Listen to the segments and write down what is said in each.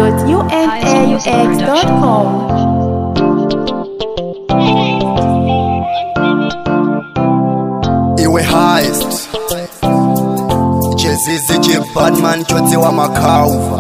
ahmad.unaux.com. Iwe heist Jezizi je Badman chote wa makauva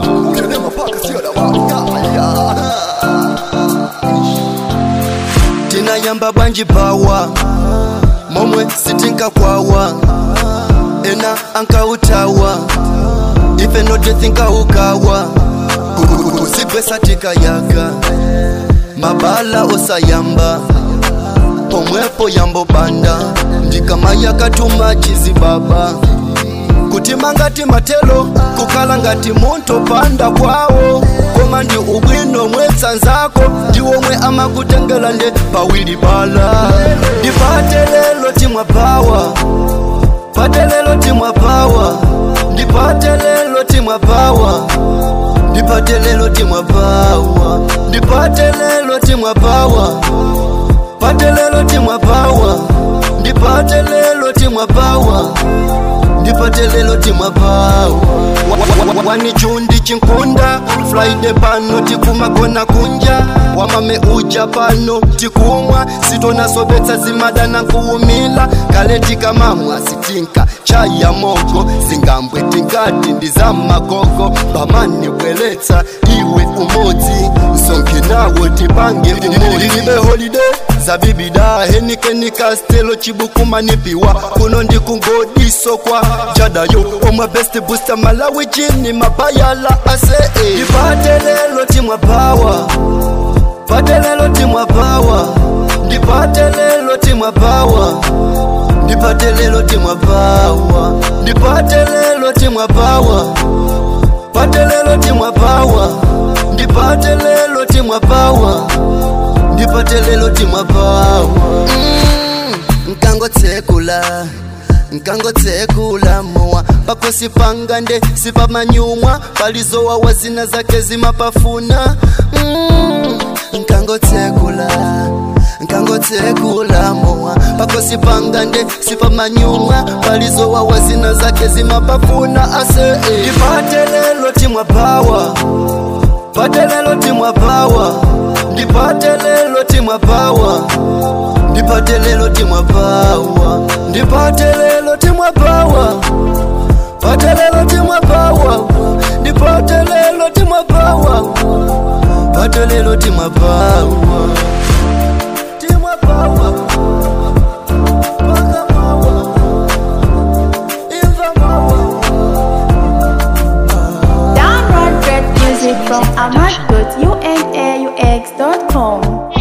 Tina yamba banji bawa Momwe sitinka kwawa Ena anka utawa Ife no thinka ukawa Usigwe satika yaga Mabala osayamba Pomwepo yambo banda Ndikama yakatuma chizibaba Kutima ngati matelo Kukala ngati muntu panda kwao Koma ndi ubwino mwetsanzako Ndiwo mwe ama kutengela nde pawili bala Ndipate lelo timwa pawa Pate lelo timwa pawa Ndipate lelo timwa pawa Ndipate lelo timwa pawa Ndipate lelo timwa pawa Pate lelo timwa pawa Ndipate lelo timwa pawa Ndipate lelo timwa pawa Wani chundi chinkunda Friday pano tikuma kona kunja Wamame uja pano tikumwa Sitona sobetsa zimada na kuumila Kaletika mamwa sitinka chai ya mogo Zingambwe tingati ndizama gogo Bamani weletsa iwe umoti Sonki nawo tipange umoti Libe holiday Zabibida Henikeni Kastelo Chibukuma nipiwa Kuno ndikungodiso kwa Jadayo Oma best booster Malawi jini mabayala ase Ndipate lelo timwa power Pate lelo timwa power Ndipate lelo timwa power Ndipate lelo timwa power Ndipate lelo timwa power Pate lelo timwa power Ndipate lelo timwa power Ndipate lelo timwa pawa Nkango tsekula moa Pako sipanga nde sipa manyumwa Palizowa wazina zake zimapafuna Nkango tsekula moa Pako sipanga nde sipa manyumwa Palizowa wazina zake zimapafuna ase Ndipate lelo timwa pawa Pate lelo timwa pawa Ndipate lelo timwa pawa Ndipate lelo timwa pawa Ndipate lelo timwa pawa Pate lelo timwa pawa Ndipate lelo timwa pawa Pate lelo timwa pawa Timwa pawa Paka mawa Imva mawa Download great music from ahmad.unaux.com.